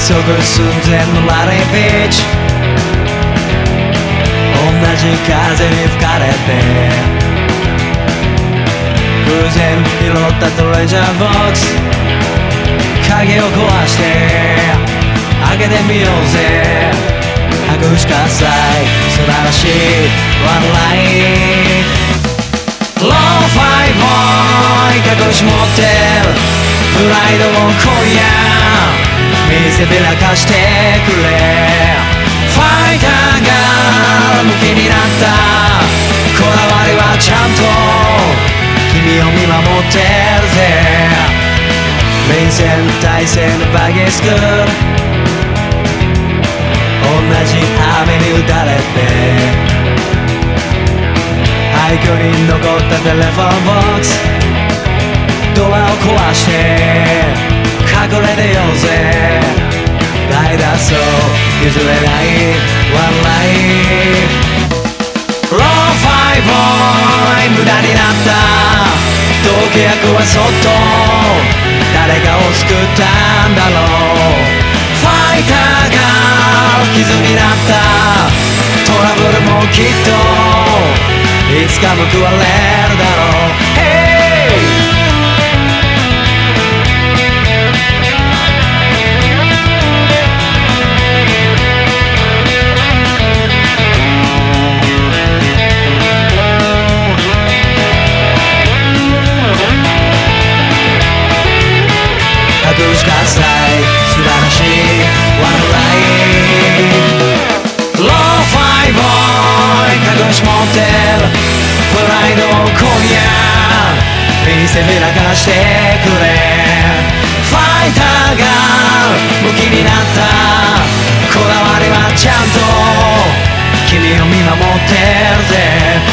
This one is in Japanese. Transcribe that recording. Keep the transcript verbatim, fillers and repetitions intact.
そぐ寸前のラリービーチ、同じ風に吹かれて偶然拾ったトレジャーボックス、鍵を壊して開けてみようぜ。握手喝采、素晴らしいワンライン。ローファイボーイ隠し持ってるプライドを今夜見せびらかしてくれ。ファイターがムキになったこだわりはちゃんと君を見守ってるぜ。臨戦態勢のバギースクール、同じ雨に打たれて廃墟に残ったテレフォンボックス、ドアを壊して隠れてようぜ。大脱走譲れないワンライン。ローファイボーイ無駄になった同契約はそっと誰かを救ったんだろう。ファイターが傷になったトラブルもきっといつか報われるだろう。握手喝采、素晴らしいワンライン。ローファイボーイ隠し持ってるプライドを今夜見せびらかしてくれ。ファイターがムキになったこだわりはちゃんと君を見守ってるぜ。